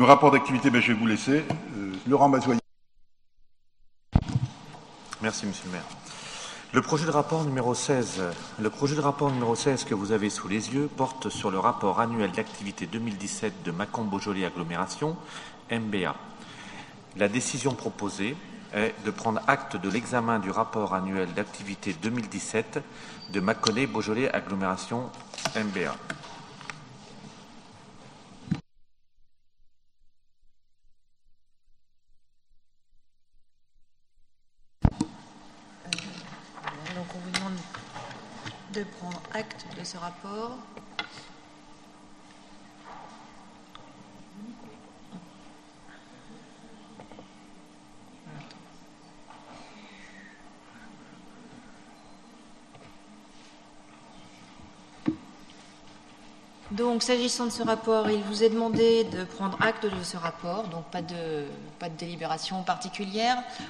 Le rapport d'activité, je vais vous laisser. Laurent Mazoyer. Merci, Monsieur le maire. Le projet de rapport numéro 16 que vous avez sous les yeux porte sur le rapport annuel d'activité 2017 de Mâcon-Beaujolais Agglomération, MBA. La décision proposée est de prendre acte de l'examen du rapport annuel d'activité 2017 de Mâcon-Beaujolais Agglomération, MBA. Donc on vous demande de prendre acte de ce rapport. Donc, s'agissant de ce rapport, il vous est demandé de prendre acte de ce rapport, donc pas de délibération particulière.